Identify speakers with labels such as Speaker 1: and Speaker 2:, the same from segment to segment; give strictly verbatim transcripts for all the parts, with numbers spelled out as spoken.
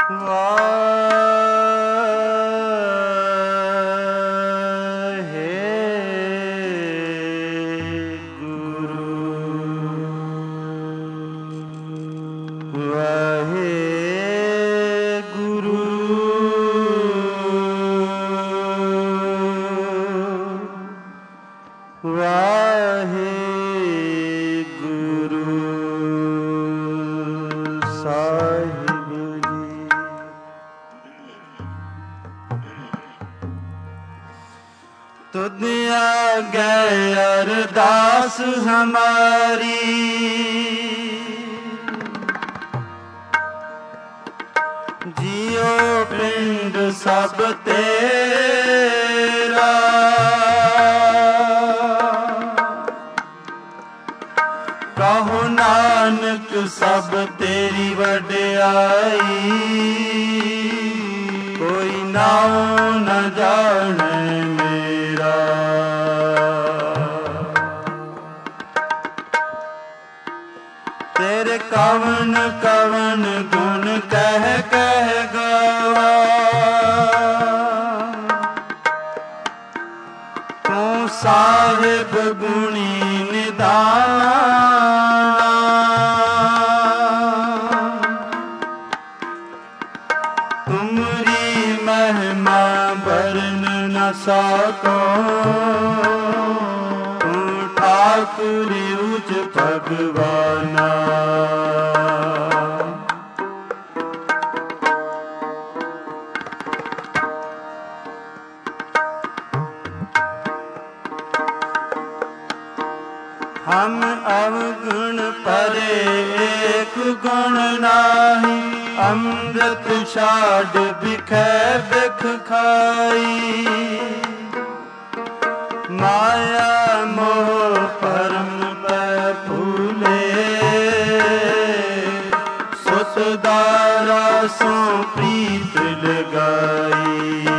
Speaker 1: तुद आगे अरदास हमारी, जियो पिंड सब तेरा, कहो नानक सब तेरी वड्याई, कोई नाम न जाने मेरा। तेरे कवन कवन गुण कह कह गावा, तू साहिब गुणी निदान, तुमरी महिमा वर्ण न सको, तू ठाकुर उच भगवाना। हम अवगुण परे एक गुण नाही, अमृत छाड़ बिखै बिख खाई, माया मोह परम पै फूले, सुत दारा सो प्रीत लगाई।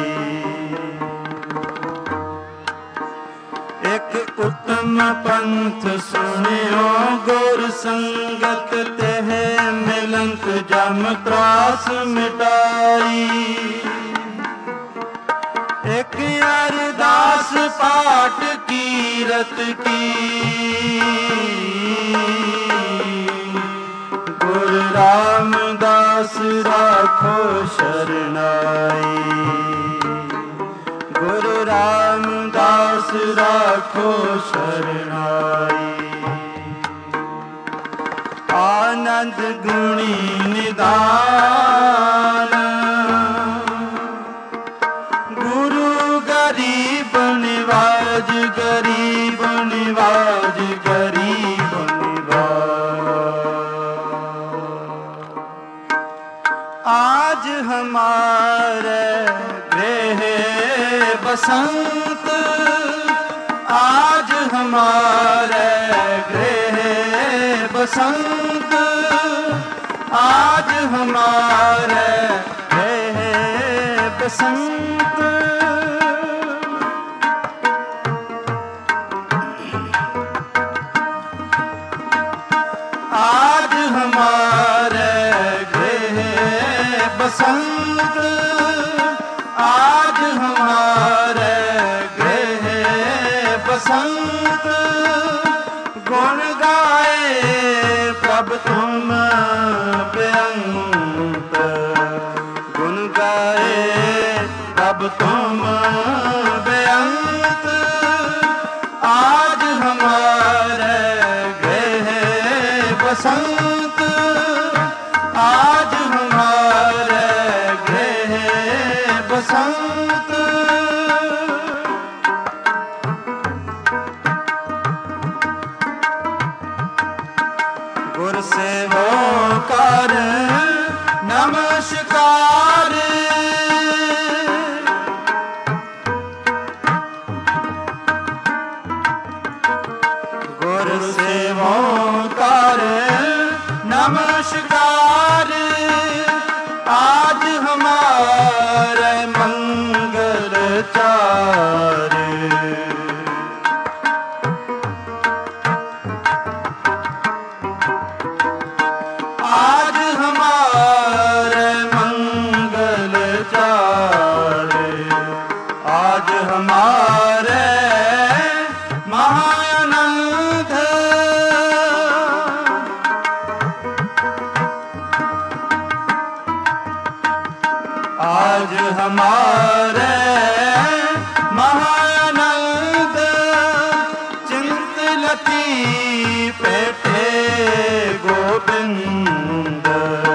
Speaker 1: एक उत्तम पंथ सुनियो गुर संगत, तेह मिलंत जम त्रास मिटाई। एक अरदास पाठ कीरत की, गुरु रामदास राखो शरणाई, गुरु रामदास राखो शरणाई। आनंद गुणी निदान, गुरु गरीब निवाज, गरीब निवाज, गरीब निवाज। आज हमारे गृह बसंत, आज हमारे गृह बसंत, आज हमारे गृह बसंत। आज हमारे गृह बसंत, आज हमारे गृह बसंत। गुण गाए प्रभ तुम बेअंत, गुण गाए प्रभ तुम बेअंत। आज हमारे गृह बसंत, आज हमारे गृह बसंत। गुर सेवो कर नमस्कार, गुर सेवो कर नमस्कार। आज हमारे मंगल चार, आज हमारे मंगल हमारे महानंद चिंत लती पेटे गोविंद।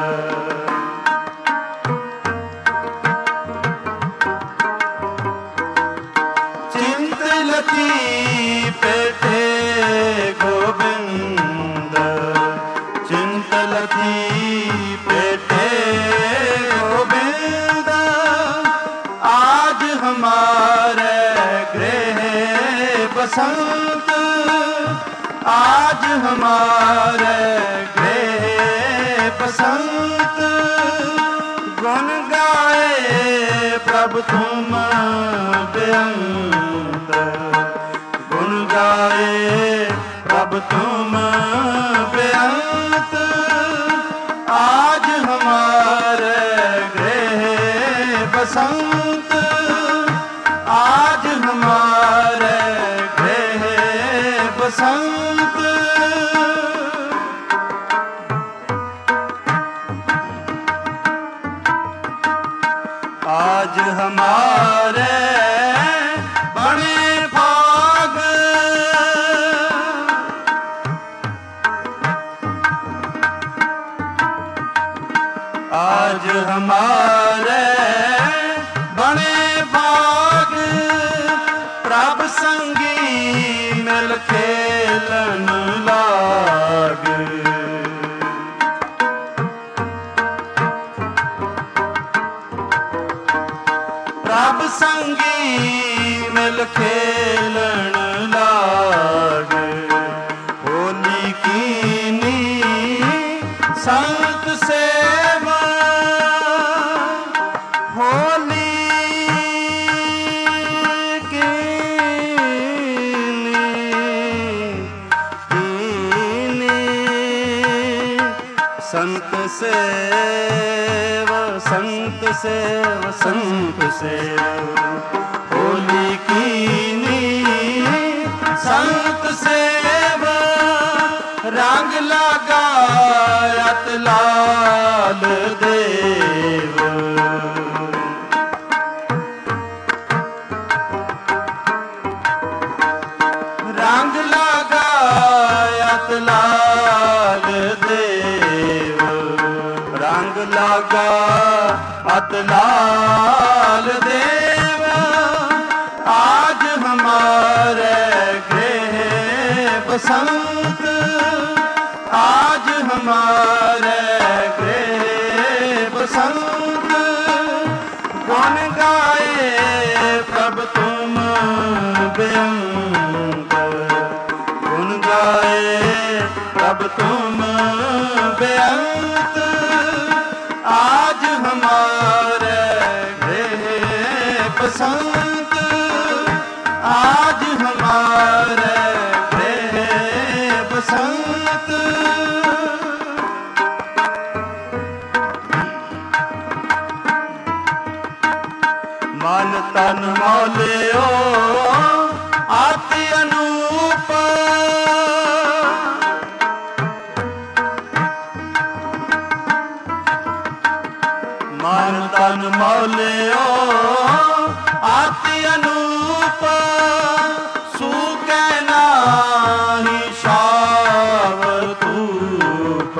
Speaker 1: चिंत लती पेटे गोविंद, चिंत लती पेटे गोविंद। आज हमारे गृह बसंत, आज हमारे गृह बसंत। गुण गाए प्रभु तुम बेअंत, गुण गाए प्रभु तुम बेअंत। आज हमारे गृह बसंत, आज हमारे गृह बसंत। आज हमारे बने भाग, आज हमारे बने भाग। प्रभ संगी मिल खेलन लाग, प्रभ संगी मिल खेलन लाग। होली कीनी संत सेवा, होली कीनी कीनी संत सेवा, संत सेवा, संत सेवा। होली कीनी संत सेवा, रंग लगायत लाल देव। रंग लगायत लाल देव, रंग लगा अत लाल देव। आज हमारे गृह बसंत, आज हमारे गृह बसंत। गुण गाए प्रभु तुम बेअंत, गुण गाए प्रभु तुम बेअंत। आज हमारे गृह बसंत, आज हमारे गृह बसंत। मन तन मौलियो आति अनूप, मन तन मौलियो आति अनूप। सूकै नाहि शाव धूप,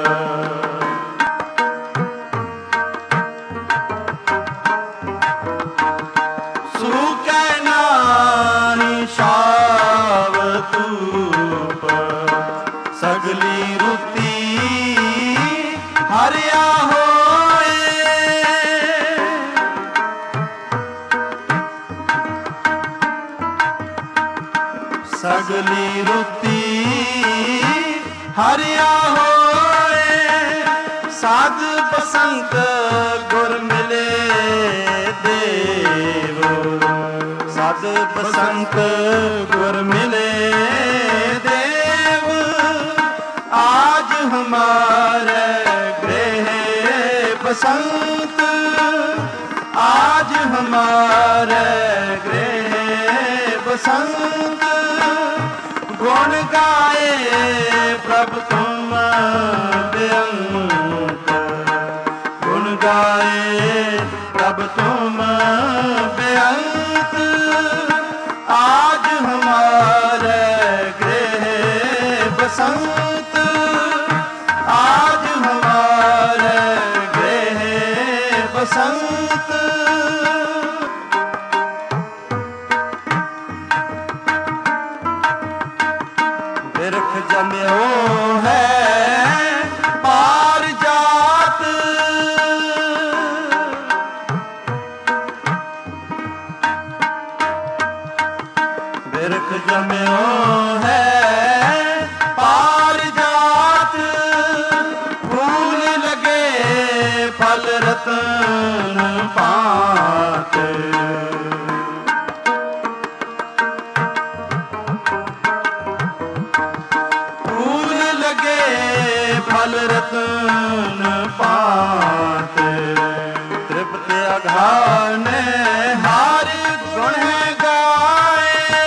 Speaker 1: सूकै नाहि शाव धूप। सगली रुती हरिया होए, सगली रुती हरिया होए। साध बसंत गुर मिले देव, साध बसंत गुर मिले देव। आज हमारे गृह बसंत, आज हमारे गृह बसंत। गुण गाए प्रभु तुम बेअंत, गुण गाए प्रभु तुम रतन पात। फूल लगे फल रतन पात। तृप्त अघाने हार गुण गाए।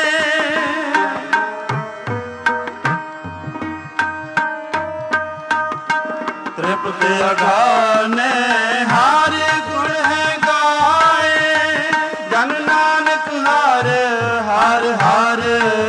Speaker 1: तृप्त अघाने हार गुण गाए। जन नानक हार हार हार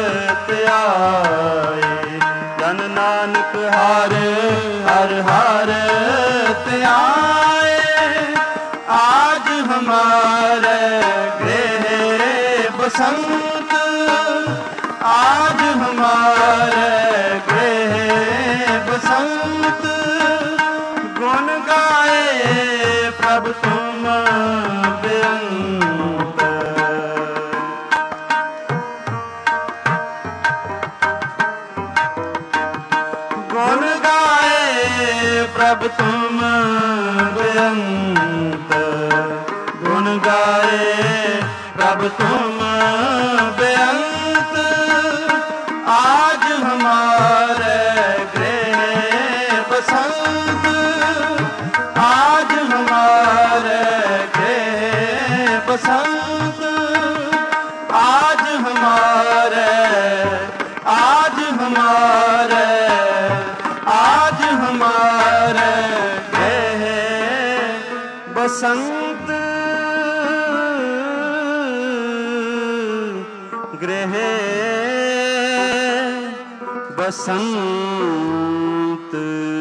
Speaker 1: त्याए। जन नानक हार हर हर त्याए। आज हमारे गृह बसंत। आज हमारे गृह बसंत। गुण गाए प्रभु तुम बेअंत। गुण गाए प्रभु तुम बेअंत। गुण गाए प्रभु तुम बेअंत। आज हमारे गृह बसंत। आज हमारे गृह बसंत। आज हमारे आज हमारे आज हमारे गृह बसंत। गृह बसंत।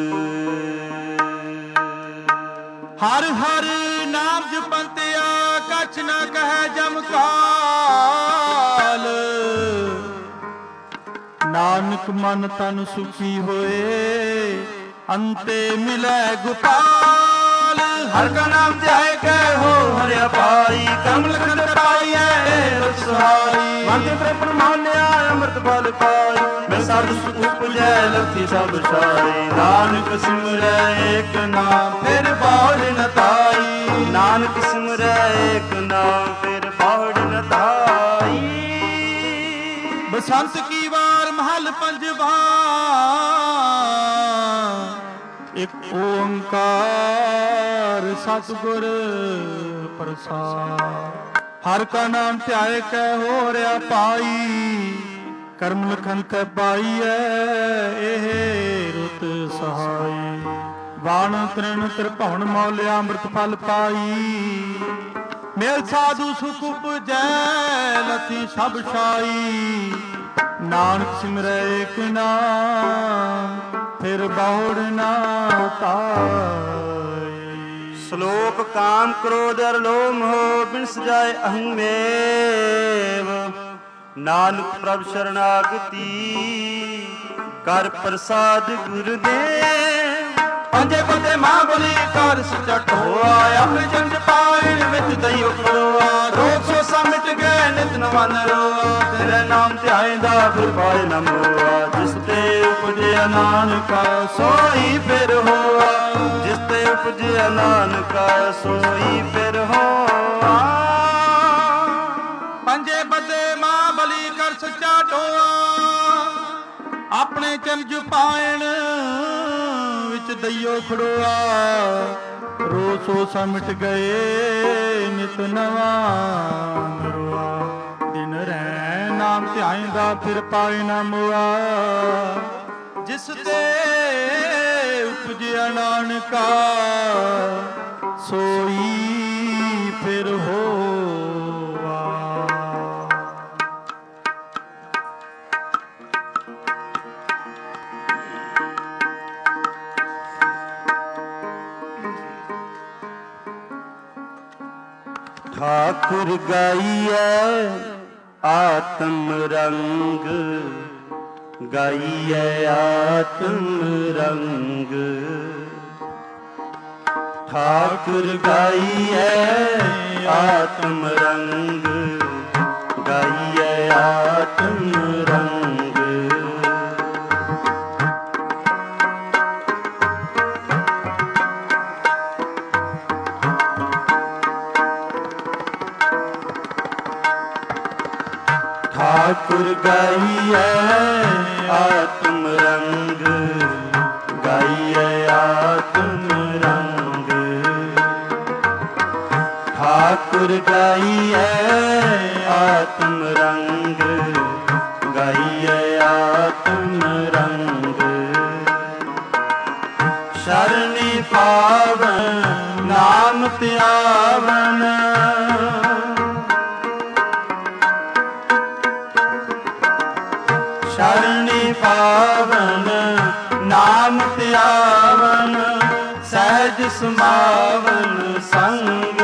Speaker 1: हर हर नाम जपंतिया कछ न कहे जमकाल। नानक मन तन सुखी होए अंते मिले गोपाल। हर का नाम ध्याय कै हो हरिया पाई। कमल खंड पाई है सुहाई। मन तृप्त मान्या अमृत फल पाई। मैं साधु सुख उपजै लथी सब साई। नानक सिमरै एक नाम फिर बाढ़ न ताई। नानक सिमरै एक नाम फिर बाढ़ न ताई। बसंत की वार महल पंजवा। एक ओंकार सतगुर प्रसाद। हर का नाम ध्याए कै हो रहा पाई। करम लखन तै पाई है एह रुत सहाई। बाण तृण त्रिभुवन मौलिया अमृत फल पाई। मेल साधु सुख उपजै लथी सब छाई। नानक सिमरै एक नाम फिर बाढ़ ना ताई। श्लोक काम क्रोध और लोभ मोह बिन सजाए अहंमेव। नानक प्रभ शरणागति कर प्रसाद गुरुदेव। पंजे पते मां बोली कर सचट होआ। अपने जन पाइन विच दइयो खड़ोआ। रोग सोसा मिट गए नित नवन रोआ। तेरे नाम ध्याएंदा फिर पाए न मोआ। जिस ते उपजिया नानका सोई फिर होआ। जिस ते उपजिया नानका सोई फिर होआ। पंजे पते मां बली कर सच्चा टोआ। अपने चंज पायण विच दइयो खड़ोआ। रोज सोसा मिट गए नित नवा नरोआ। दिन रह नाम ध्याएंदा फिर पाए न मोआ। जिस ते उपजिया नानका सोई फिर होआ। ठाकुर गाइए आत्म रंग। गाइए आत्म रंग। ठाकुर गाइए आत्म रंग। गाइए आत्म रंग। ठाकुर गाइए आत्म रंग, गाइए आत्म रंग। ठाकुर गाइए आत्म रंग, गाइए आत्म रंग। शरणी पावन नाम त्यावन, शरणी पावन नाम त्यावन, सहज समावन संग।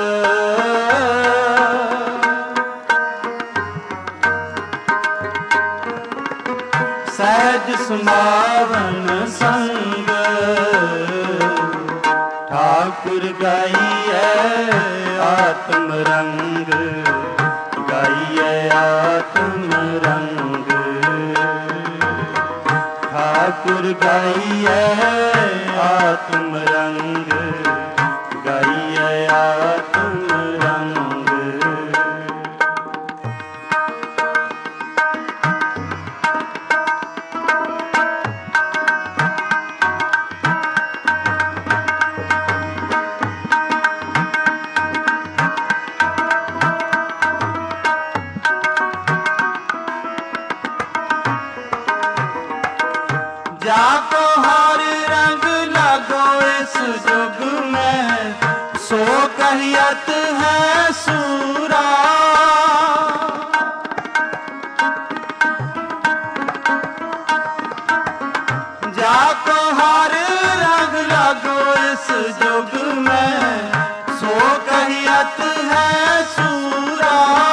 Speaker 1: सहज समावन संग। ठाकुर गाइए आत्म रंग, गाइए आत्म रंग। ठाकुर गाइए आत्म रंग, गाइए आत्म रंग। जाको हर रंग लगो इस जुग में, सो कहियत है सूरा। जाको हर रंग लगो इस जुग में, सो कहियत है सूरा।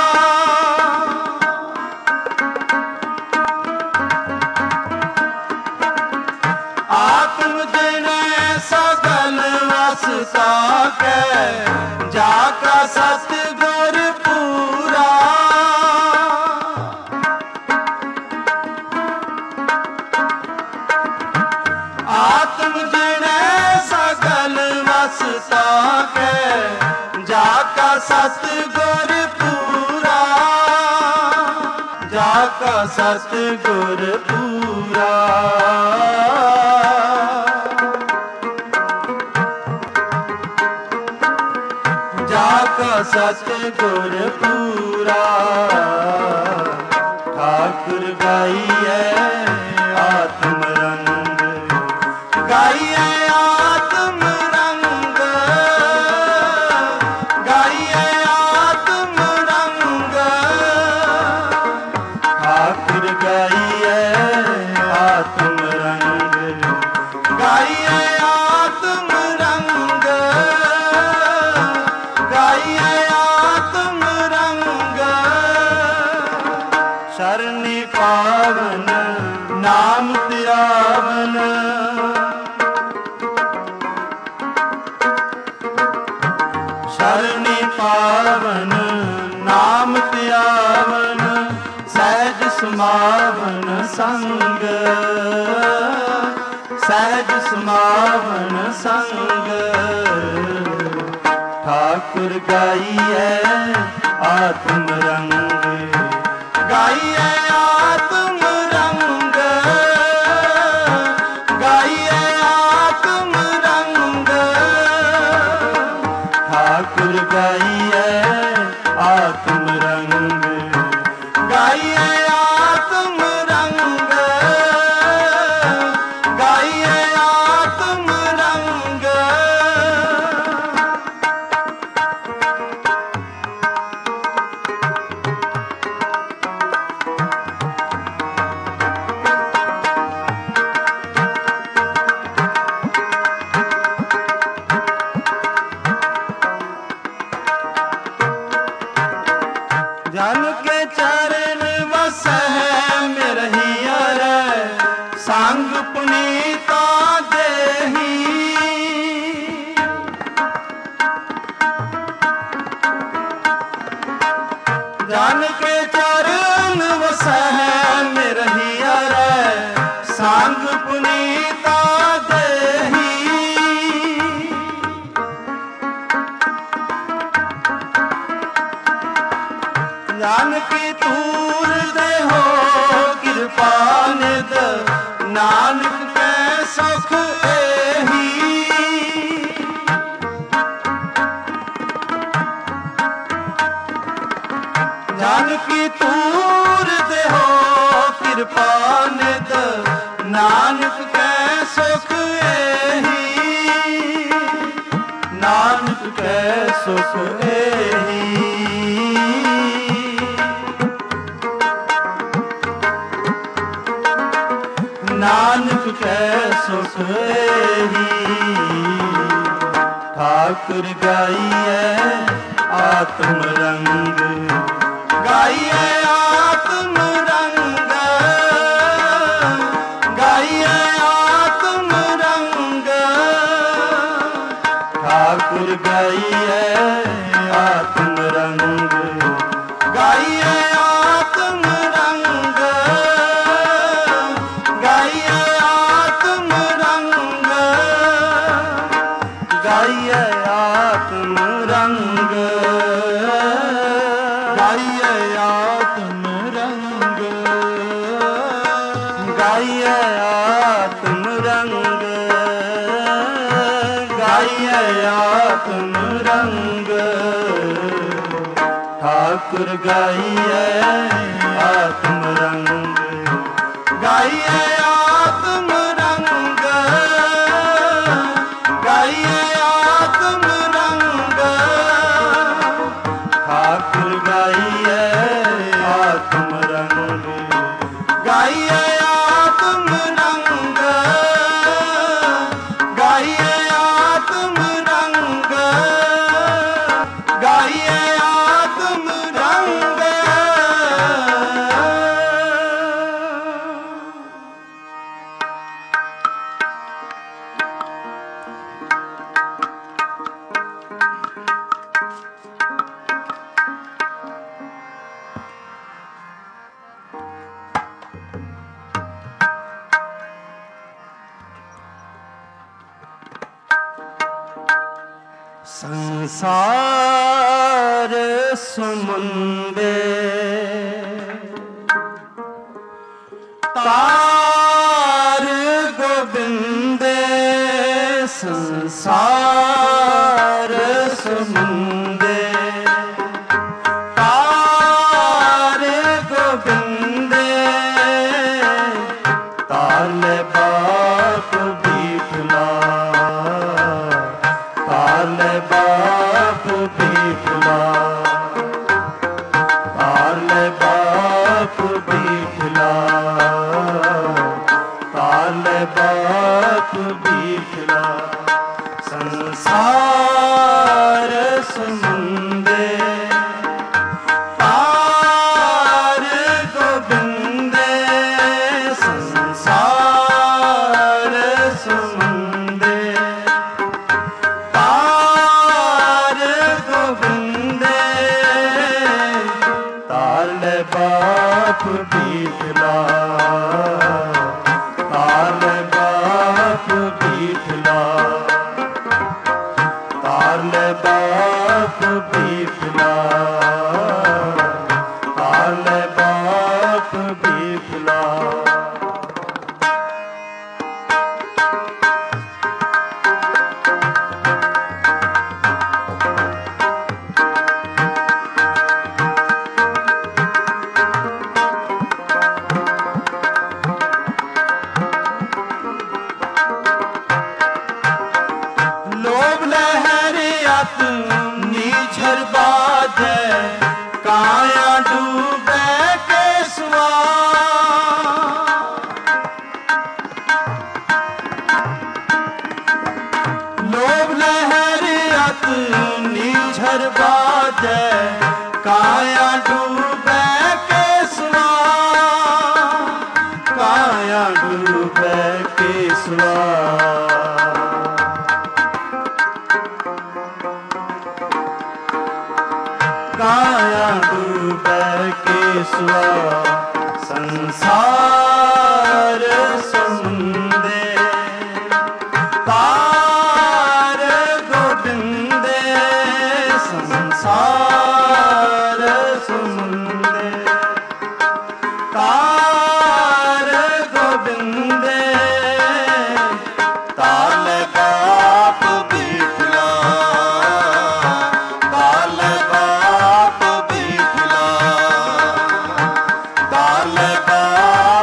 Speaker 1: आत्म देने सगल वस साके, जाका सतगुर पूरा। आत्म देने सगल वस साके, जाका सतगुर पूरा। जाका सतगुर पूरा। जाका सतगुर पूरा। ठाकुर गाइए आत्म रंग, गाइए आत्म रंग, गाइए आत्म रंग। ठाकुर गाइए आत्म रंग, गाइए आत्म रंग, गाइए आत्म रंग। शरणी पावन नाम त्यावन, शरणी पावन नाम त्यावन, सहज समावन संग। सहज समावन संग। ठाकुर गाइए आत्म रंग, गाइए आत्म रंग, गाइए आत्म रंग। ठाकुर गाइए आत्म रंग, गाइए आत्म रंग, गाइए आत्म रंग। ठाकुर गाइए आत्म रंग, गाइए आत्म रंग, गाइए आत्म रंग। ठाकुर गाइए आत्म रंग, गाइए आत्म रंग, गाइए आत्म रंग, गाइए आत्म रंग, गाइए आत्म रंग, गाइए आत्म रंग, गाइए आत्म रंग। ठाकुर गाइए आत्म रंग, गाइए आत्म रंग, गाइए आत्म रंग। ठाकुर गाइए आत्म रंग, गाइए आत्म रंग, गाइए आत्म रंग, गाइए आत्म रंग। संसार समुंदे तार गोविंदे, संसार समुंदे तार गोविंदे। ताले बाप बीठला, ताले बाप बीठला, ताले बाप बीठला, ताले बाप बीठला। संसार समुंदे तार गोविंदे, संसार समुंदे तार गोविंदे। ताले बाप बीठला, ताले बाप बीठला, ताले बाप बीठला, ताले बाप बीठला। लोभ लहरी अत नीझर बाजे, काया डूबे के स्वार। लोभ लहरी अत नीझर बाजे, काया डूबे के स्वार, काया डूबे के स्वार। काया डूबे के स्वार। संसार समुंदे तार गोविंदे, संसार समुंदे तार गोविंदे। ताले बाप बीठला, ताले बाप बीठला, ताले बाप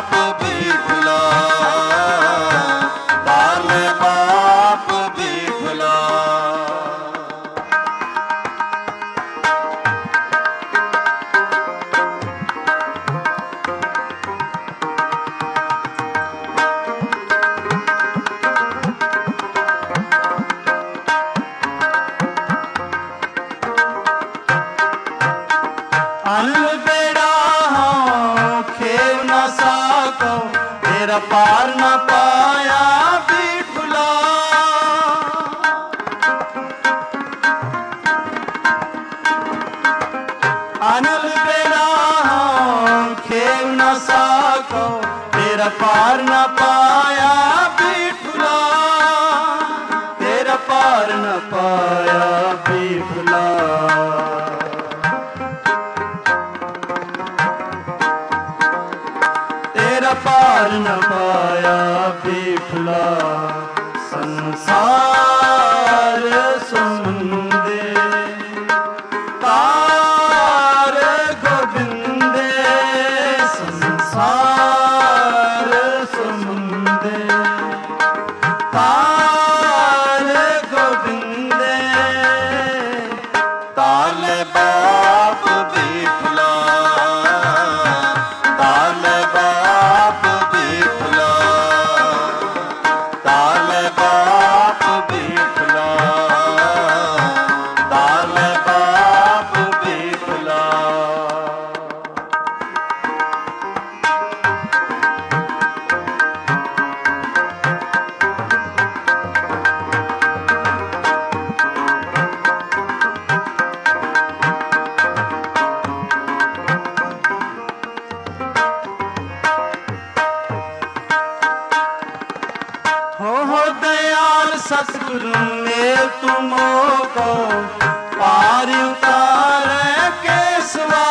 Speaker 1: पार न पाया बिठुला। अनल बेरा खेल न सको तेरा पार न पाया बिठुला, तेरा पार न पाया बिठुला। तेरा पार न पाया बिठुला। संसार समुंदे तार गोविंदे, संसार समुंदे तार गोविंदे। ताले बाप बिठुला, ताले बाप बिठुला, ताले बाप बिठुला, ताले बाप बिठुला। हो हो दयाल सतगुरु मेल तुमको पार उतारे केसवा।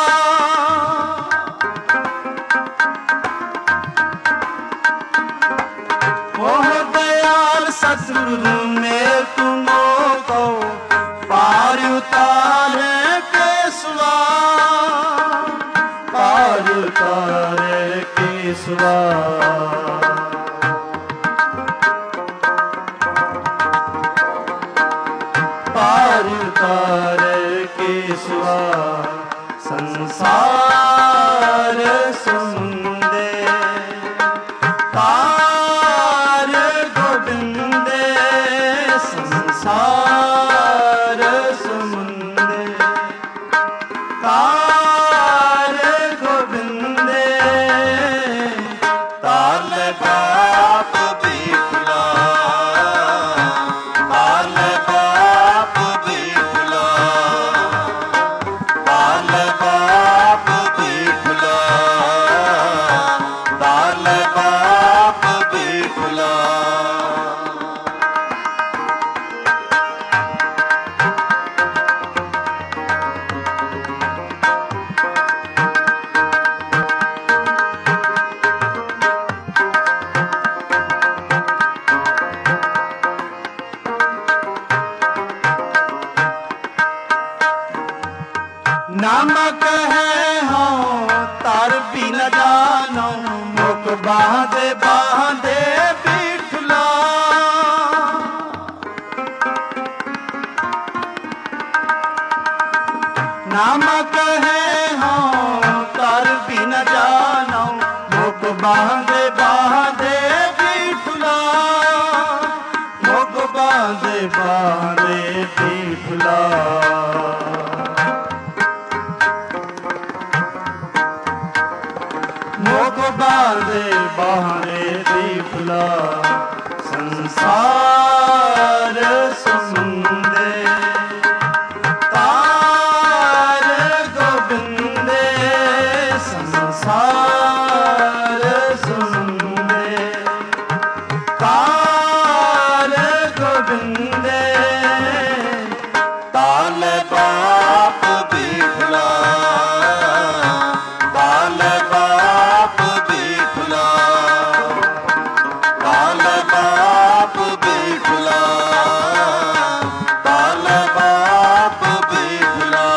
Speaker 1: हो हो दयाल सतगुरु मेल तुमको पार उतारे केसवा, पार उतारे केसवा। पार उतारे केसवा। संसार समुंदे तार गोविंदे, संसार समुंदे तार गोविंदे। ताले बाप बिठुला, ताले बाप बिठुला, ताले बाप बिठुला, ताले बाप बिठुला। नामक है हो तार भी न जानो, मुख बांधे बांधे बिठुला। नामक है हो तार भी न जानो, मुख बांधे बांधे बिठुला, मुख बांधे बांधे बिठुला। मुख बांधे बांधे बिठुला। संसार समुंदे तार गोविंदे, संसार समुंदे तार गोविंदे। ताले बाप बिठुला, ताले बाप बिठुला, ताले बाप बिठुला, ताले बाप बिठुला,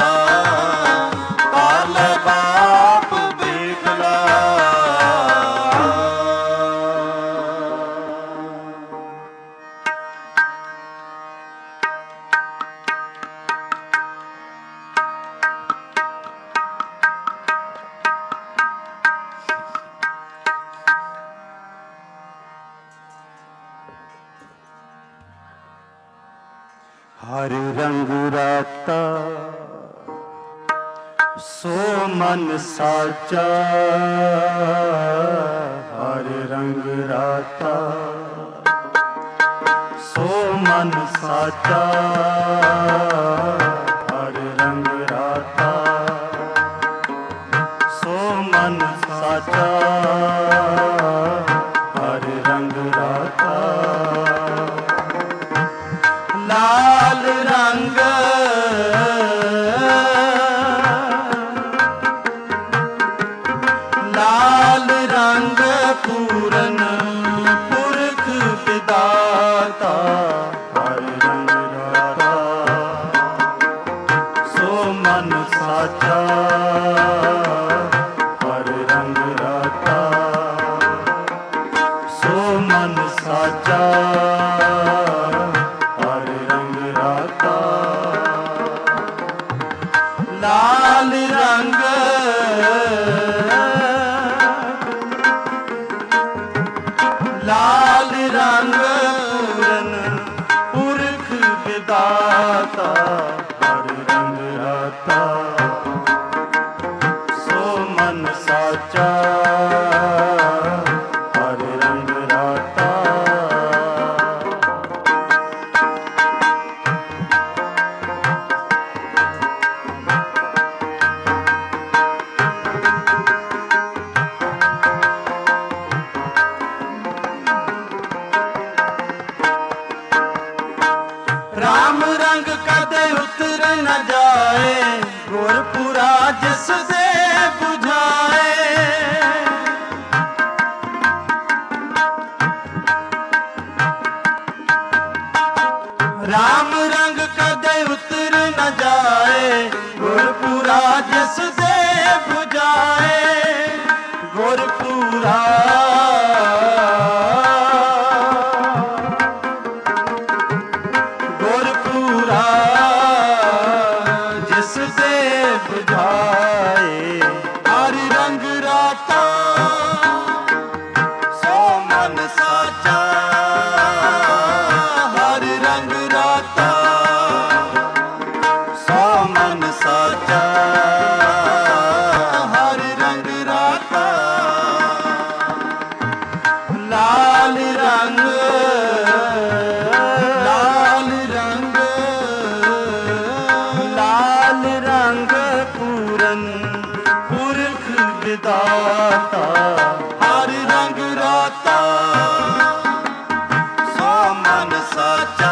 Speaker 1: ताले बाप बिठुला। हर रंग राता सो मन साचा, हर ਹਰ ਰੰਗ ਰਾਤਾ ਸੋ ਮਨ ਸਾਚਾ ਹਰ ਰੰਗ ਰਾਤਾ ਸੋ ਮਨ ਸਾਚਾ ਹਰ ਰੰਗ ਰਾਤਾ ਲਾਲ ਰੰਗ ਲਾਲ ਰੰਗ ਪੂਰਨ ਪੁਰਖ ਵਿਦਾਤਾ ਹਰ ਰੰਗ ਰਾਤਾ ਸੋ ਮਨ ਸਾਚਾ ਹਰ ਰੰਗ ਰਾਤਾ ਸੋ ਮਨ ਸਾਚਾ ਹਰ ਰੰਗ ਰਾਤਾ ਲਾਲ ਰੰਗ ਲਾਲ ਰੰਗ ਪੂਰਨ ਪੁਰਖ ਵਿਦਾਤਾ ਹਰ ਰੰਗ ਰਾਤਾ ਸੋ ਮਨ ਸਾਚਾ ਹਰ ਰੰਗ ਰਾਤਾ ਰਾਮ ਰੰਗ ਕਦੇ ਉਤਰ ਨ ਜਾਏ ਗੁਰਪੁਰਾ ਜਿਸ ਦੇ 부ਝਾਏ ਰਾਮ ਰੰਗ ਕਦੇ ਉਤਰ ਨ ਜਾਏ ਗੁਰਪੁਰਾ ਜਿਸ ਦੇ 부ਝਾਏ ਗੁਰਪੁਰਾ ਗੁਰਪੁਰਾ ਜਿਸ ਦੇ 부ਝਾਏ ਹਰ ਰੰਗ ਰਾਤਾ ਸੋ ਮਨ ਸਾਚਾ ਹਰ ਰੰਗ ਰਾਤਾ ਸੋ ਮਨ ਸਾਚਾ ਹਰ ਰੰਗ ਰਾਤਾ ਲਾਲ ਰੰਗ ਲਾਲ ਰੰਗ ਲਾਲ ਰੰਗ ਪੂਰਨ ਪੁਰਖ ਵਿਦਾਤਾ ਹਰ ਰੰਗ ਰਾਤਾ ਸੋ ਮਨ ਸਾਚਾ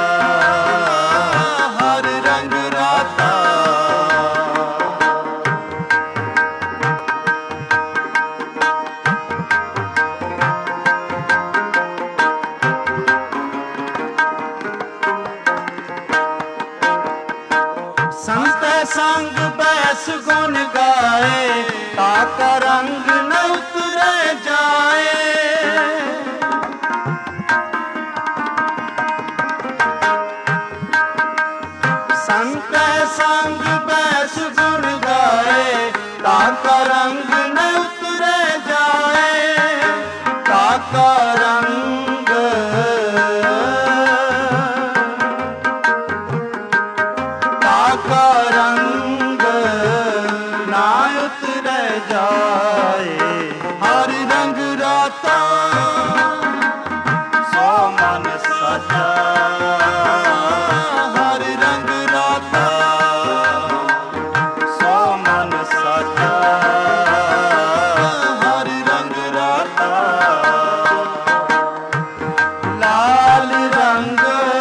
Speaker 1: ਹਰ ਰੰਗ ਰਾਤਾ ਸੰਤ ਸੰਗ ਬੈਸ ਗੁਣ ਗਾਏ ਤਾਕਾ ਰੰਗ ਨ ਉਤਰੇ ਜਾਏ ਸੰਤ ਸੰਗ ਬੈਸ ਗੁਣ ਗਾਏ ਤਾਕਾ ਰੰਗ ਨ ਉਤਰੇ ਜਾਏ ਤਾਕਾ ਰੰਗ ਤਾਕਾ ਰੰਗ ਨਾ ਉਤਰੇ ਜਾਏ ਹਰ ਰੰਗ ਰਾਤਾ ਸੋ ਮਨ ਸਾਚਾ ਹਰ ਰੰਗ ਰਾਤਾ ਸੋ ਮਨ ਸਾਚਾ ਹਰ ਰੰਗ ਰਾਤਾ ਲਾਲ ਰੰਗ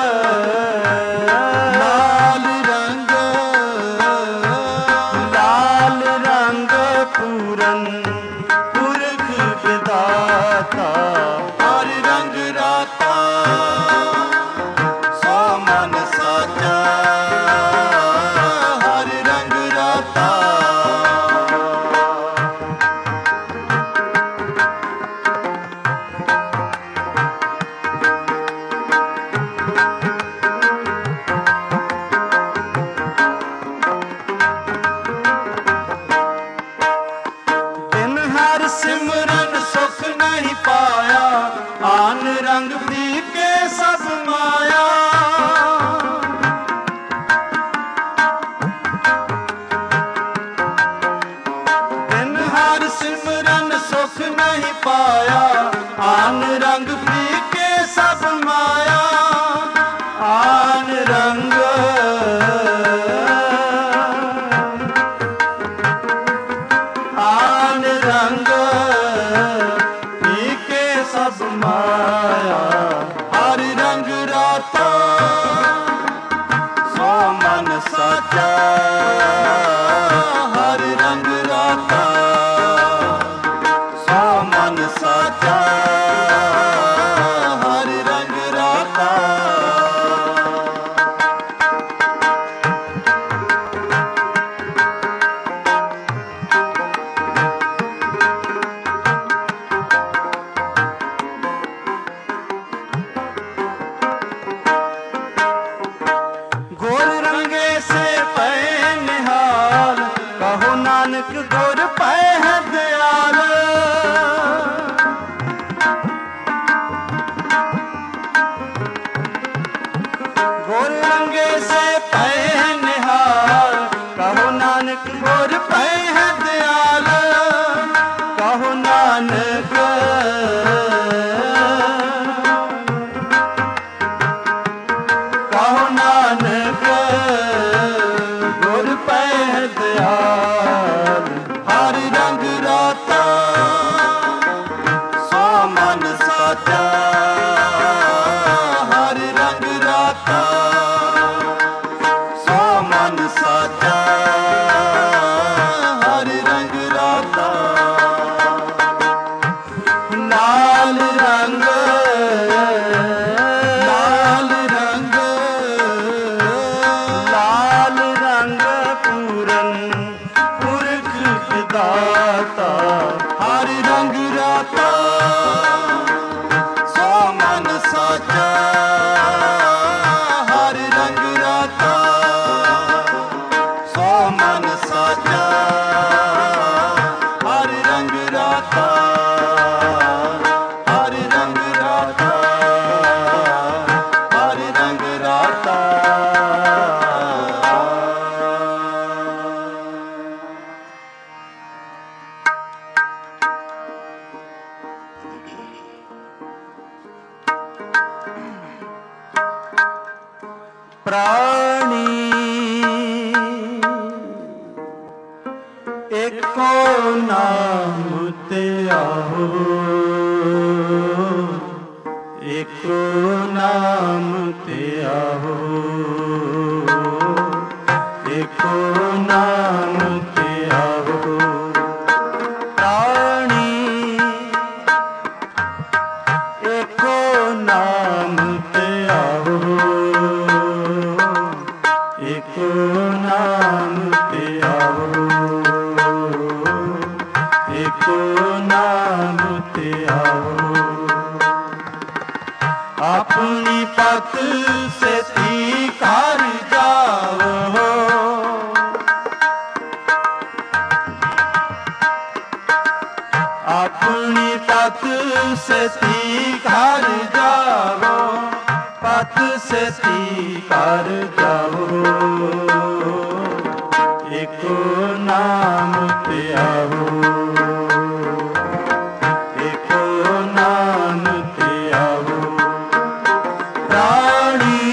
Speaker 1: ਲਾਲ ਰੰਗ ਲਾਲ ਰੰਗ ਪੂਰਨ ਪੁਰਖ ਵਿਦਾਤਾ ਹਰ ਰੰਗ ਰਾਤਾ
Speaker 2: राता सो मन साचा हर रंग राता सो मन साचा हर रंग राता
Speaker 1: गुर पै दयाल गुर रंगे से पै निहाल कहो नानक गुर पै दयाल कहो नानक कहो नानक गुर पै दयाल हर रंग राता सो मन साचा हर रंग राता सो मन साचा हर रंग राता लाल रंग लाल रंग लाल रंग पूरन दाता हर रंग राता सो मन साचा हर रंग राता सो मन साचा हर रंग राता हर रंग राता हर रंग राता प्राणी एको नाम ते आहो एको नाम ते आहो एको नाम ते आहो प्राणी एको नाम ते आहो एको नाम ते आओ एको नाम ते आओ अपनी पत से तीकार जाओ अपनी पत से तीकार जाओ पत से तीकार जाओ एको नाम ते आओ एको नाम ते आओ प्राणी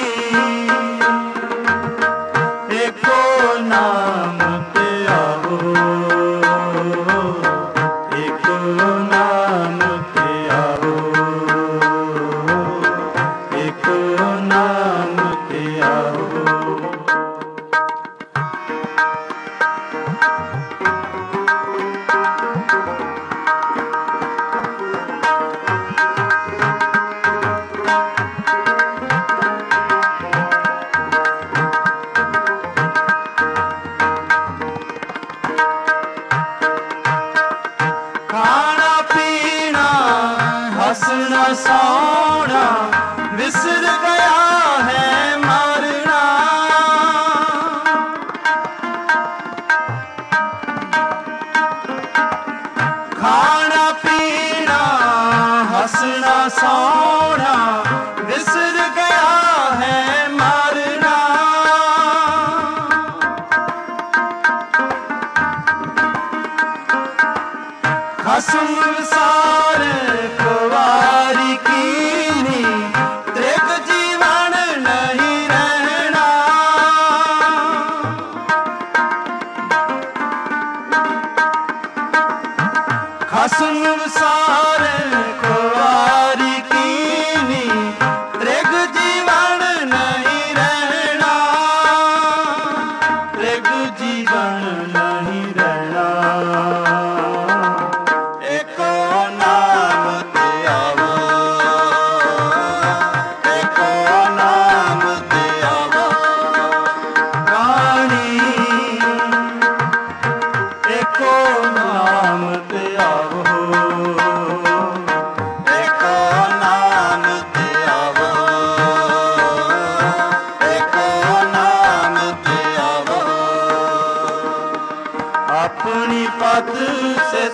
Speaker 1: एको नाम ते आओ एको नाम ते आओ एको नाम ते आओ खाना पीना हंसना सोना विसर गया है मरना खाना पीना हंसना सोना विसर गया है मरना खसम सारे कुवारी कीनी त्रिक जीवन न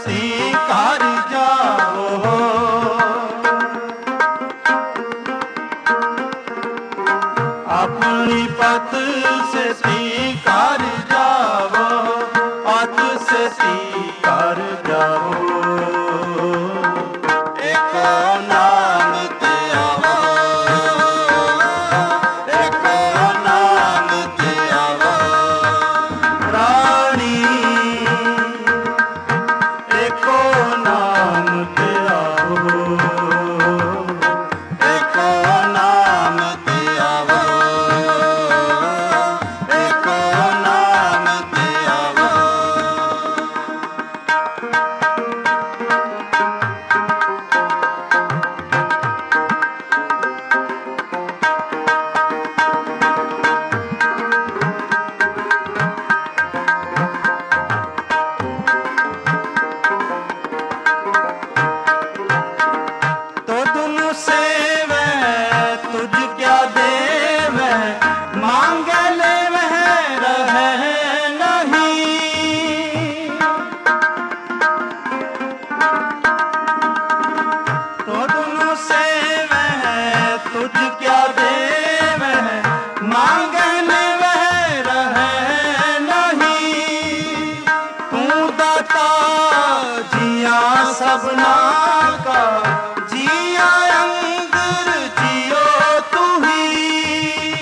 Speaker 2: ती कर जाओ। अपनी पत से ती कर जाओ, पत से ती कर जाओ। एको नाम ते आवो, एको नाम ते आवो।
Speaker 1: प्राणी एको नाम ते आवो,
Speaker 2: एको नाम ते आवो, एको नाम ते आवो।
Speaker 1: तो तुम सेवे तुझ क्या देवे, मांगे ले वह रहे नहीं। तो तुम सेवे तुझ क्या देवे, मांगे ले वह रहे नहीं। तू दाता जिया सबना का, जिया अंदर जियो तू ही।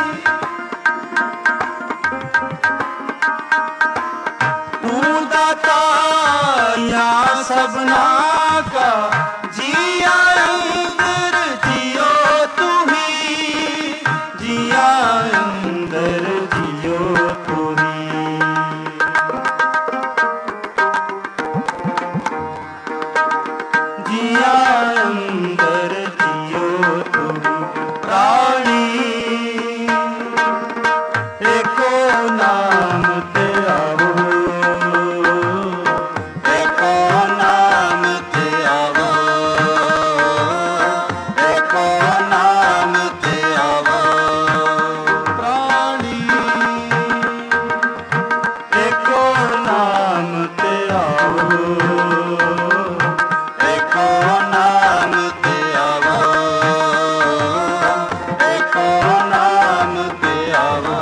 Speaker 1: तू दाता या सबना का, जिया अंदर जियो तू ही, जिया अंदर जियो तू ही। जिया अंदर जियो तुम प्राणी। एको नाम ते आवो,
Speaker 2: एको नाम ते आवो, एको नाम ते आवो।
Speaker 1: प्राणी एको नाम ते आवो,
Speaker 2: एको नाम ते आवो, एको नाम ते आवो।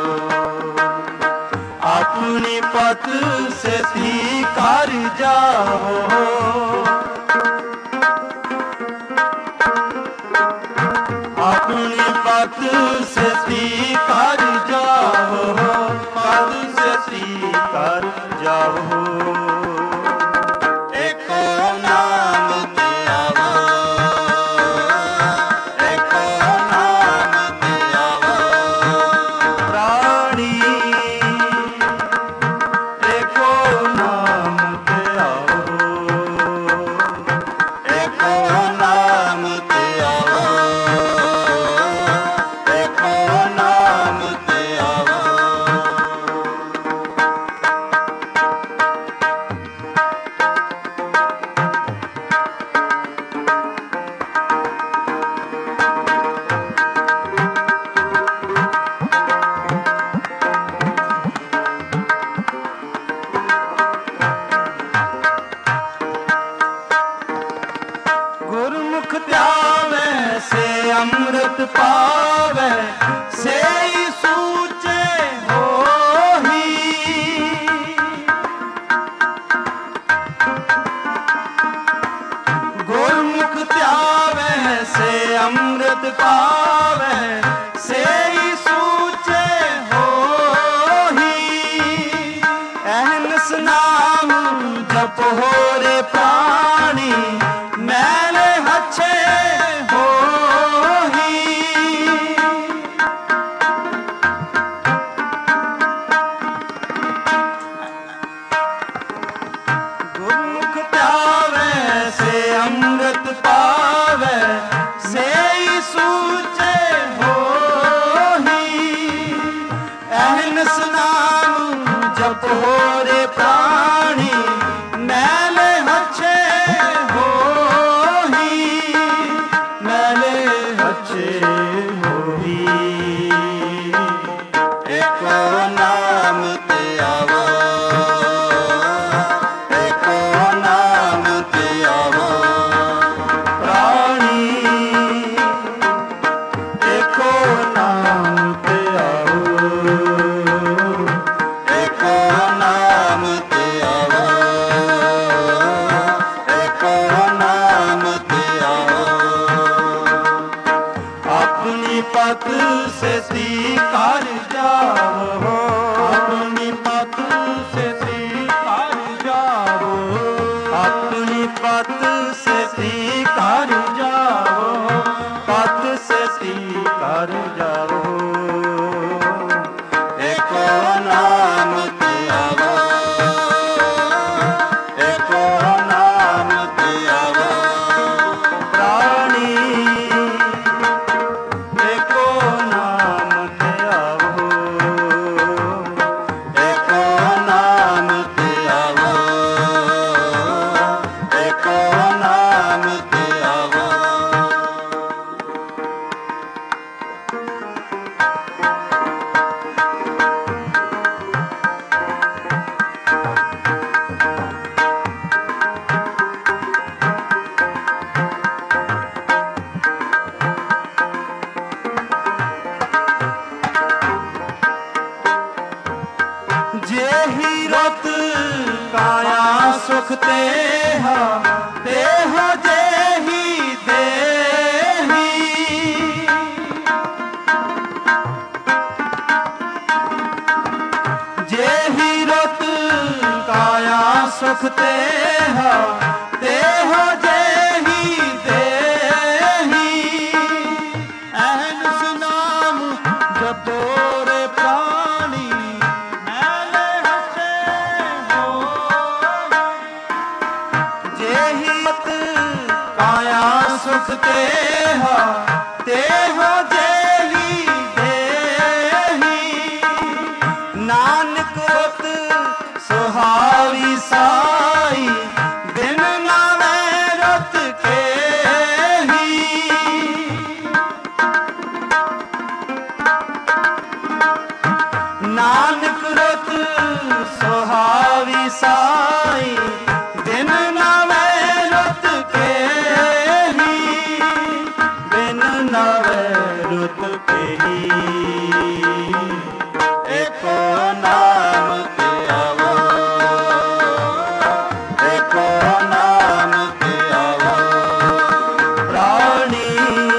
Speaker 1: अपनी पत से थी कर जाओ। अपनी पत से थी कर जाओ, पद से थी कर जाओ।
Speaker 2: एको नाम ते आवो, एको नाम ते आवो।
Speaker 1: प्राणी एको नाम ते आवो,
Speaker 2: एको नाम ते आवो, एको नाम ते आवो।
Speaker 1: गुरमुख ध्यावे से अमृत पावे, से ही सूचे होही। गुरमुख ध्यावे से अमृत पावे, से ही सूचे होही। अहनस नाम जप हो रे प्राणी, मैले हच्छे होही। गुरमुख प्यावे से अमृत पावे, से ही सूचे होही। अहनस नाम जप हो रे प्राणी, मैले हच्छे होही, मैले हच्छे होही।
Speaker 2: एको नाम ते आवो, एको अपनी पत से स्वीकार जाओ, अपनी पत से स्वीकार जाओ,
Speaker 1: अपनी पत से
Speaker 2: स्वीकार जाओ,
Speaker 1: पत से स्वीकार जाओ। एको नाम ते आवो, एको नाम ते आवो प्राणी, एको नाम ते आवो, एको नाम ते आवो, एको नाम ते आवो।
Speaker 2: जेहि रत काया सुख तेहा, तेहा जेहि देही, जेहि रत काया सुख तेहा, तेहा जेहि देही। ऐनस नाम जपो रे प्राणी, मैले हसे होए।
Speaker 1: जेहि मत
Speaker 2: काया सुख तेहा, तेहा जेहि देही।
Speaker 1: नानक
Speaker 2: रत सुहावी साई, दिन नावे रत केही। नानक रत सुहावी साई, दिन नावे रत केही,
Speaker 1: बिन नवे रुत केही। एको नाम ते आवो, एको नाम ते आवो प्राणी,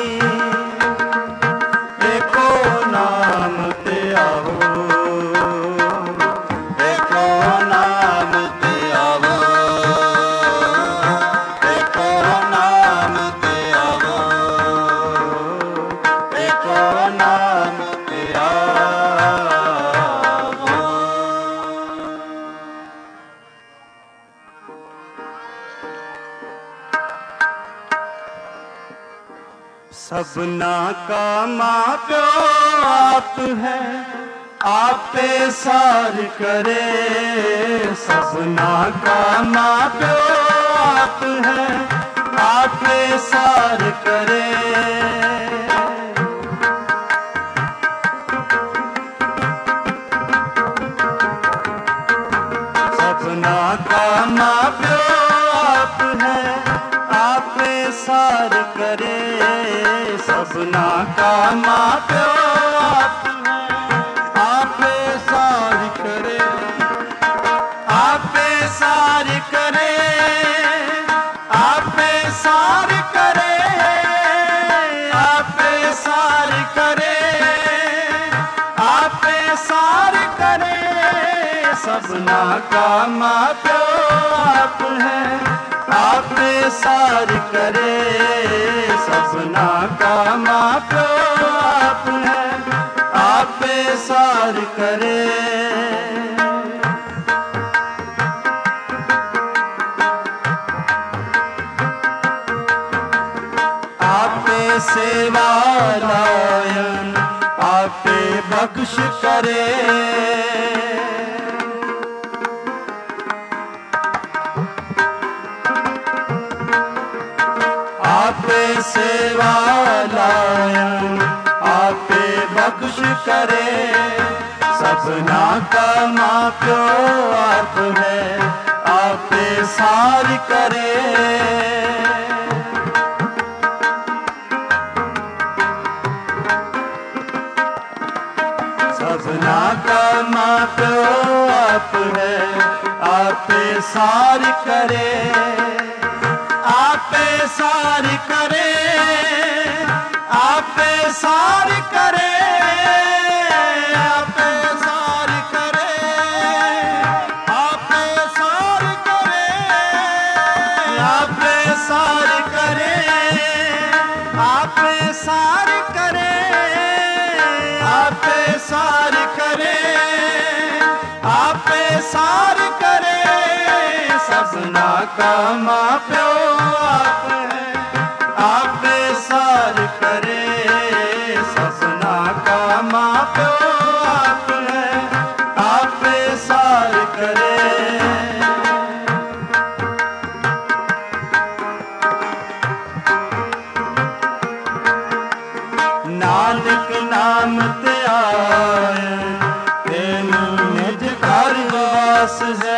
Speaker 1: एको नाम ते आवो, एको नाम ते आवो, एको नाम ते आवो, एको नाम ते आवो। सबना का माँ प्यो आप है, आपे सार करे। सबना का माँ प्यो आप है, आपे सार करे। सबना का माँ प्यो आप है, आपे सार करे। सबना का माँ प्यो आप है, आपे सार करे। आपे सार करे, आपे सार करे, आपे सार करे, आपे सार करे। सबना का माँ प्यो आप है, आपे सार करे। सबना का माँ प्यो आप है, आपे सार करे। आपे सेवा लायन, आपे बख्श करे। आपे सेवा लायन, आपे बख्श करे। सबना का माँ प्यो आप है, आपे सार करे। सबना का माँ प्यो आप है, आपे सार करे। आपे सार करे,
Speaker 2: आपे सार करे, आपे सार करे, आपे सार करे, आपे सार करे, आपे सार करे, आपे सार करे, आपे सार करे, सबना का मां प्यो आप है, आपे सार करे, सबना का मां प्यो आप है, आपे सार करे। नानक नाम ते आए, तेनु निज घर वास है।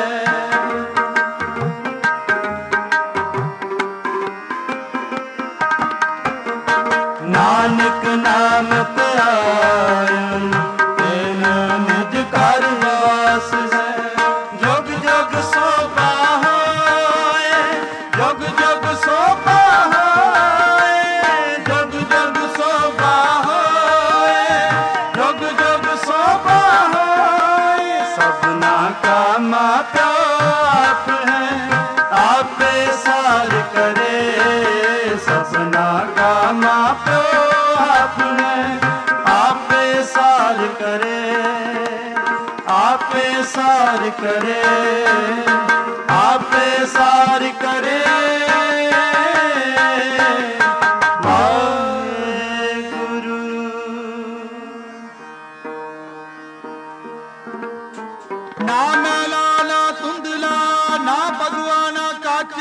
Speaker 2: नानक नाम ते आए, तेनु निज घर वास है। जुग जुग सोभा होए, जुग जुग सोभा होए, जुग जुग सोभा होए, जुग जुग सोभा होए, सबना का मां प्यो आप है, आपे सार करे, सबना का मां प्यो आप है, आपे सार करे, आपे सार करे, आपे सार करे। वाहेगुरु। ना मैला ना धुंधला, ना भगवा ना काच,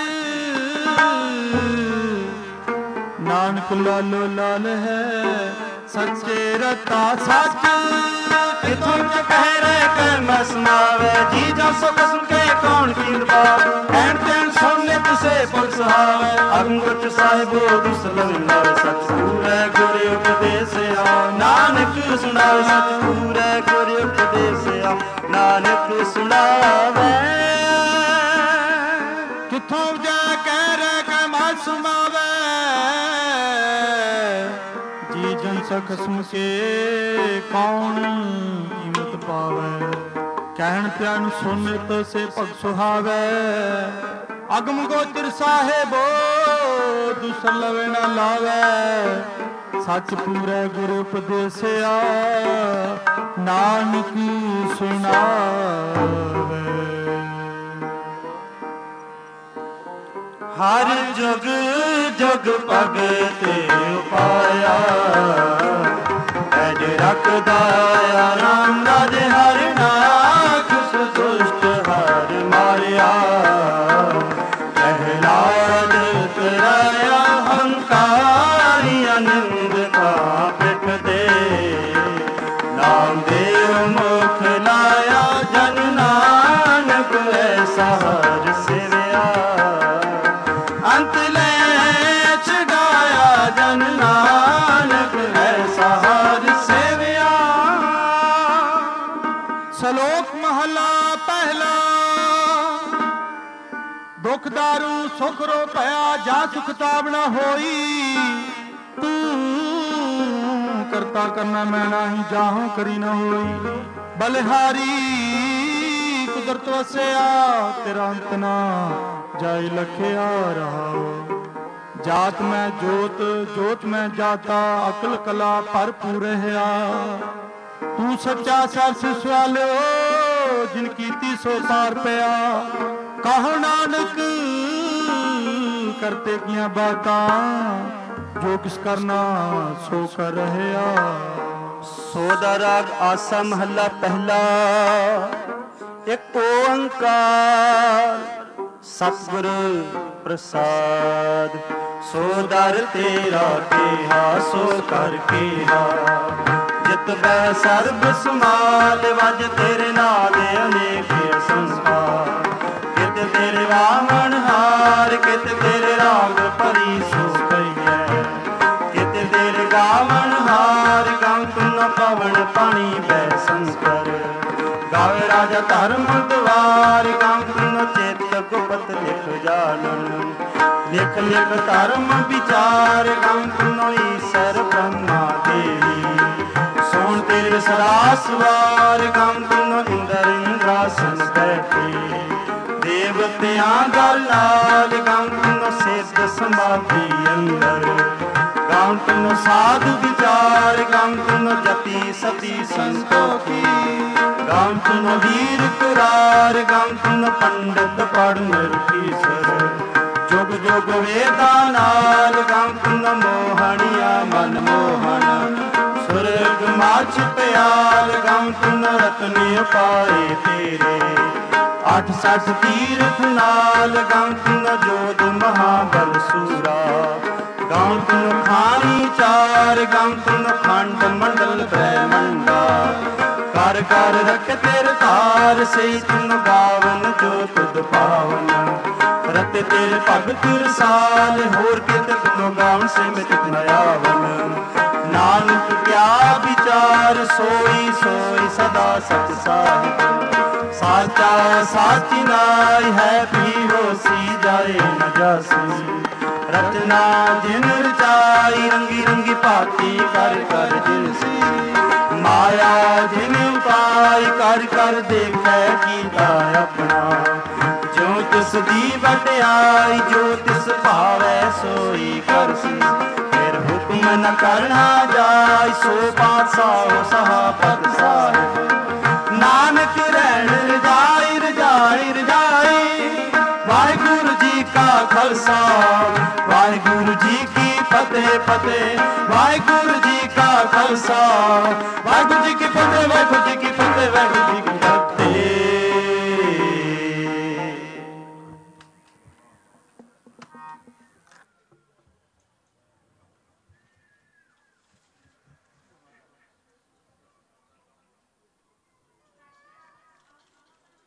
Speaker 2: नानक लालो लाल है, सच्चे रता सच। इथों च कह रहे कर मैं सुनावे, जी जा सो कसम के कौन कीर बाब, ऐन तैन सोने तुसे पग सुहावे। अंगुच साहिबो दुसलन नावे, सच पूरे गुर उपदेश आ, नानक सुनावे, सच पूरे गुर उपदेश आ, नानक सुनावे। किथों जा कह रहे कर मैं सुनावे, जी जन सखसम के कौन कीमत पावे। कहन त्यान सुनित से पग सुहावे, अगम गोचर साहेबो दूसर लवे ना लावे। सच पूरे गुरु उपदेसिया, नानक सुनावे। हर जुग जुग भगते पाया, अज रखदाया राम राज हर नाथ, दुष्ट हर मारिया। प्रहलाद तराया हंकारी, आनंद का पिठ दे, नाम देव मुख लाया, जन नानक ऐसा हर सेवया। अंत ले छुड़ाया, जन नानक ऐसा हर सेवया। सलोक महला पहला, दुख दारू सुख रो पया, जा सुख तावना होई। तू करता करना मैं नाही, जाहूं करी न होई। बलिहारी कुदरत वसया, तेरा अंत ना जाय लखिया रहा। जात में जोत जोत में जाता, अकल कला भरपूर है। तू सच्चा सरस सवालो, जिन कीती सो पार पया। कहो नानक करते किया बातां, जो किस करना सो कर रहे।
Speaker 1: सोदा राग आसा महला पहला। एक ओंकार सतगुरु प्रसाद, सो दर तेरा केहा सो कर केहा। जित बह सर्ब समाल, वज तेरे नाम दे अनेक संस्कार। कित तेरे वामन हार, कित तेरे राग परी सो कहिए। कित तेरे गावन हार, गाँव तुम पवन पानी बह संस्कर। गावे राजा धर्म द्वार, गाँव तुम चेत गुपत लिख जानन। ਲਿਖ ਲਿਖ ਧਰਮ ਵਿਚਾਰ ਗਮ ਤੁਨੋ ਈਸਰ ਬ੍ਰਹਮਾ ਦੇਵੀ ਸੋਣ ਤੇਰੇ ਸਦਾ ਸਵਾਰ ਗਮ ਤੁਨੋ ਇੰਦਰ ਇੰਦਰਾਸਨ ਬੈਠੇ ਦੇਵਤਿਆਂ ਦਾ ਲਾਲ ਗਮ ਤੁਨੋ ਸਿੱਧ ਸਮਾਧੀ ਅੰਦਰ ਗਮ ਤੁਨੋ ਸਾਧ ਵਿਚਾਰ ਗਮ ਤੁਨੋ ਜਤੀ ਸਤੀ ਸੰਤੋਖੀ ਗਮ ਤੁਨੋ ਵੀਰ ਕੁਰਾਰ ਗਮ ਤੁਨੋ ਪੰਡਤ ਪੜ੍ਹ ਨਿਰਖੀਸਰ ਜੁਗ ਜੁਗ ਵੇਦਾਂ ਨਾਲ ਗਮ ਤੁਨੋ ਮੋਹਣੀਆ ਮਨ ਮੋਹਣ ਸੁਰਗ ਮਾਛ ਪਿਆਲ ਗਮ ਤੁਨੋ ਰਤਨ ਪਾਏ ਤੇਰੇ ਅੱਠ ਸੱਠ ਤੀਰਥ ਨਾਲ ਗਮ ਤੁਨੋ ਜੋਧ ਮਹਾਬਲ ਸੂਰਾ ਗਮ ਤੁਨੋ ਖਾਣੀ ਚਾਰ ਗਮ ਤੁਨੋ ਖੰਡ ਮੰਡਲ ਬ੍ਰਹਮੰਡਾ ਕਰ ਕਰ ਰਖ ਤੇਰੇ ਧਾਰ ਸਹੀ ਤੁਨ ਗਾਵਨ ਜੋ ਤੁਧ ਪਾਵਨ ਰਤੇ ਤੇਰੇ ਭਗਤ ਰਸਾਲ ਹੋਰ ਕਿਤ ਤੁਨੋ ਗਾਵਨ ਸੇ ਮਿਟ ਨ ਆਵਨ ਨਾਨਕ ਕਿਆ ਵਿਚਾਰ ਸੋਈ ਸੋਈ ਸਦਾ ਸਚ ਸਾਹਿਬ ਸਾਚਾ ਸਾਚੀ ਨਾਈ ਹੈ ਵੀ ਹੋਸੀ ਜਾਏ ਨ ਜਾਸੀ ਰਚਨਾ ਜਿਨ ਰਚਾਈ ਰੰਗੀ ਰੰਗੀ ਭਾਤੀ ਕਰ ਕਰ ਜਿਨਸੀ ਮਾਇਆ ਜਿਨ ਉਪਾਈ ਕਰ ਕਰ ਦੇਖੈ ਕੀਤਾ ਆਪਣਾ ਜੋ ਤਿਸ ਦੀ ਵਡਿਆਈ ਜੋ ਤਿਸ ਭਾਵੈ ਸੋਈ ਕਰਸੀ ਫਿਰ ਹੁਕਮ ਨ ਕਰਨਾ ਜਾਇ ਸੋ ਪਾਤਸ਼ਾਹ ਸਹਾਪਤ ਸਾਹਿਬ ਨਾਨਕ ਰਹਿਣ ਰਜਾਈ ਰਜਾਈ ਰਜਾਈ ਵਾਹਿਗੁਰੂ ਜੀ ਕਾ ਖਾਲਸਾ ਵਾਹਿਗੁਰੂ ਜੀ ਕੀ ਫਤਿਹ ਫਤਿਹ ਵਾਹਿਗੁਰੂ ਜੀ ਕਾ ਖਾਲਸਾ ਵਾਹਿਗੁਰੂ ਜੀ ਕੀ ਫਤਿਹ ਵਾਹਿਗੁਰੂ ਜੀ ਕੀ ਫਤਿਹ ਵਾਹਿਗੁਰੂ ਜੀ ਕੀ ਫਤਿਹ।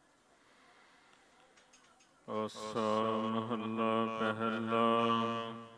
Speaker 2: ਆਸਾ ਮਹੱਲਾ ਪਹਿਲਾ।